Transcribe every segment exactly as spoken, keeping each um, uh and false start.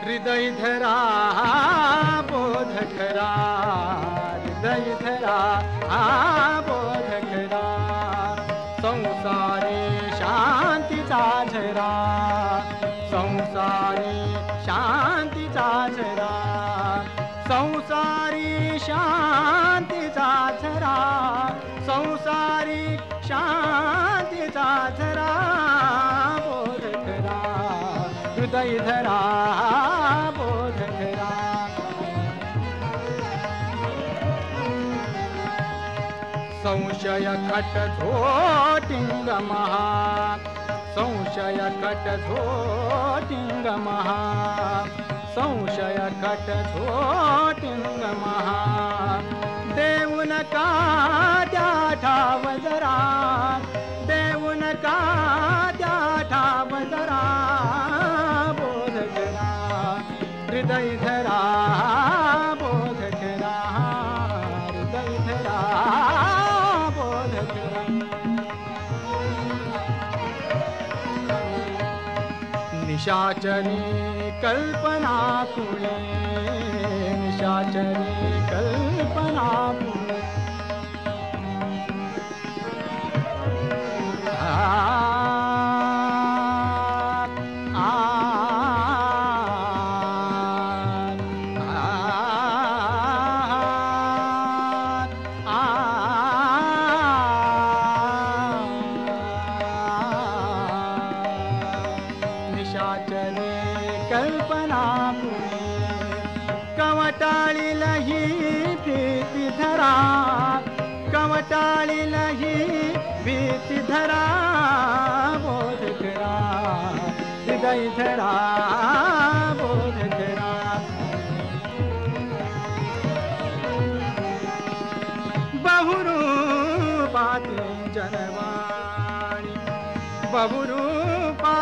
हृदय धरा बोध खरा, हृदय धरा बोध खरा, संसारी शांतीचा झरा, संसारी शांतीचा झरा, संसारी शांतीचा झरा, संसारी शांतीचा झरा बोध खरा, हृदय धरा बोध खरा. संशय खट झोटिंग महा, संशय खट झोटिंग महा, संशय खट झोटिंग महा, देऊ नका त्या ठाव जरा, देऊ नका त्या ठाव जरा बोध करा, हृदय धरा बोध करा, हृदय धरा बोध करा. निशाचरी कल्पना कुळे, निशाचरी कल्पना कुळे, आ निशाचरी कल्पना कुळे, कवटाळील ही भीती धरा, कवटाळील ही भीती धरा बोध करा, हृदय धरा बोध करा. बहुरूपाती जनवाणी, बहुरूपा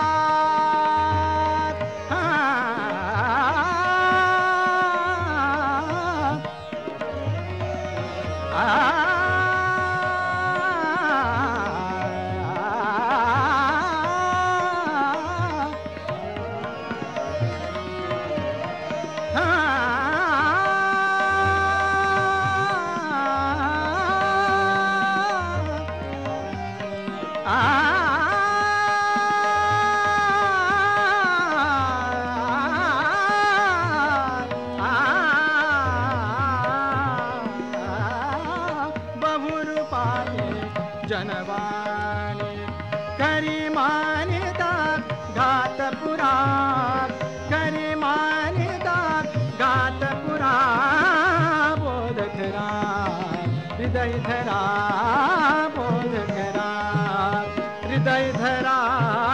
जनवाणी करी मानिता घातपुरा, करी मानिता घातपुरा बोध खरा, हृदय धरा बोध खरा, हृदय धरा